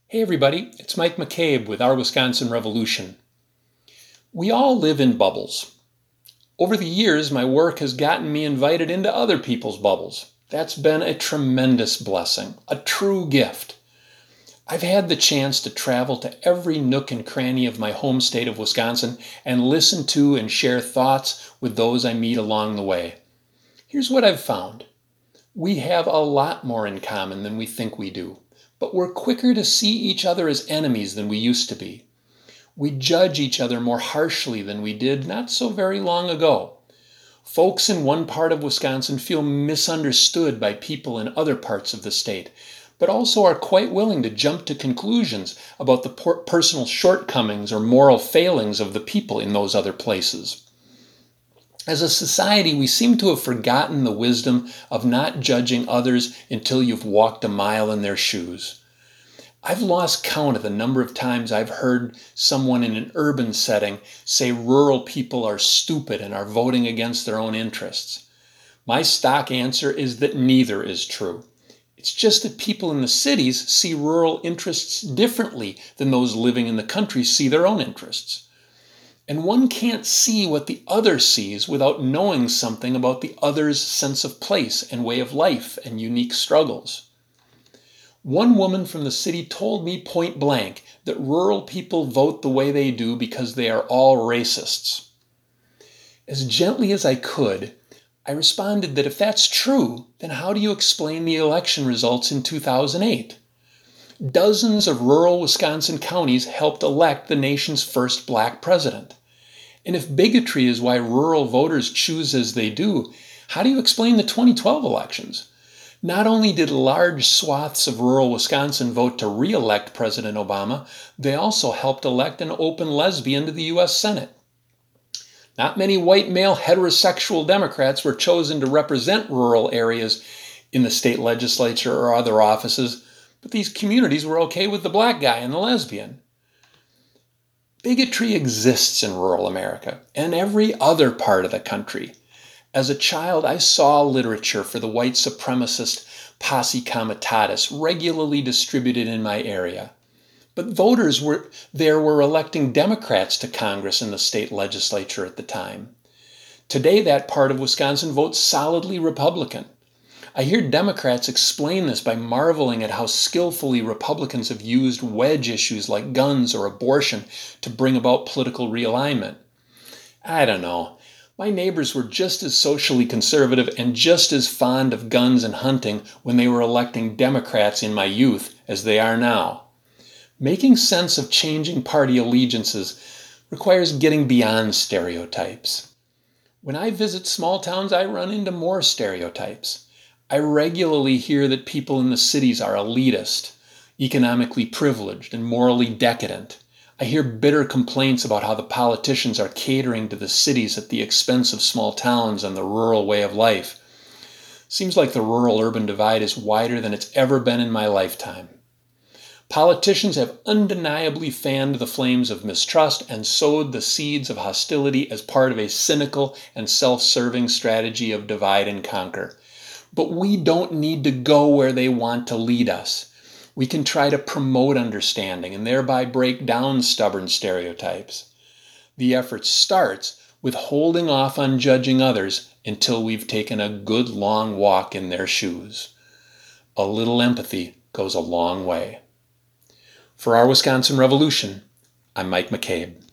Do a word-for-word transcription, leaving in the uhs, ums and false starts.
Hey everybody, it's Mike McCabe with Our Wisconsin Revolution. We all live in bubbles. Over the years, my work has gotten me invited into other people's bubbles. That's been a tremendous blessing, a true gift. I've had the chance to travel to every nook and cranny of my home state of Wisconsin and listen to and share thoughts with those I meet along the way. Here's what I've found. We have a lot more in common than we think we do. But we're quicker to see each other as enemies than we used to be. We judge each other more harshly than we did not so very long ago. Folks in one part of Wisconsin feel misunderstood by people in other parts of the state, but also are quite willing to jump to conclusions about the personal shortcomings or moral failings of the people in those other places. As a society, we seem to have forgotten the wisdom of not judging others until you've walked a mile in their shoes. I've lost count of the number of times I've heard someone in an urban setting say rural people are stupid and are voting against their own interests. My stock answer is that neither is true. It's just that people in the cities see rural interests differently than those living in the country see their own interests. And one can't see what the other sees without knowing something about the other's sense of place and way of life and unique struggles. One woman from the city told me point blank that rural people vote the way they do because they are all racists. As gently as I could, I responded that if that's true, then how do you explain the election results in two thousand eight? Dozens of rural Wisconsin counties helped elect the nation's first black president. And if bigotry is why rural voters choose as they do, how do you explain the twenty twelve elections? Not only did large swaths of rural Wisconsin vote to re-elect President Obama, they also helped elect an open lesbian to the U S Senate. Not many white male heterosexual Democrats were chosen to represent rural areas in the state legislature or other offices, but these communities were okay with the black guy and the lesbian. Bigotry exists in rural America and every other part of the country. As a child, I saw literature for the white supremacist Posse Comitatus regularly distributed in my area. But voters were there were electing Democrats to Congress and the state legislature at the time. Today, that part of Wisconsin votes solidly Republican. I hear Democrats explain this by marveling at how skillfully Republicans have used wedge issues like guns or abortion to bring about political realignment. I don't know. My neighbors were just as socially conservative and just as fond of guns and hunting when they were electing Democrats in my youth as they are now. Making sense of changing party allegiances requires getting beyond stereotypes. When I visit small towns, I run into more stereotypes. I regularly hear that people in the cities are elitist, economically privileged, and morally decadent. I hear bitter complaints about how the politicians are catering to the cities at the expense of small towns and the rural way of life. Seems like the rural-urban divide is wider than it's ever been in my lifetime. Politicians have undeniably fanned the flames of mistrust and sowed the seeds of hostility as part of a cynical and self-serving strategy of divide and conquer. But we don't need to go where they want to lead us. We can try to promote understanding and thereby break down stubborn stereotypes. The effort starts with holding off on judging others until we've taken a good long walk in their shoes. A little empathy goes a long way. For Our Wisconsin Revolution, I'm Mike McCabe.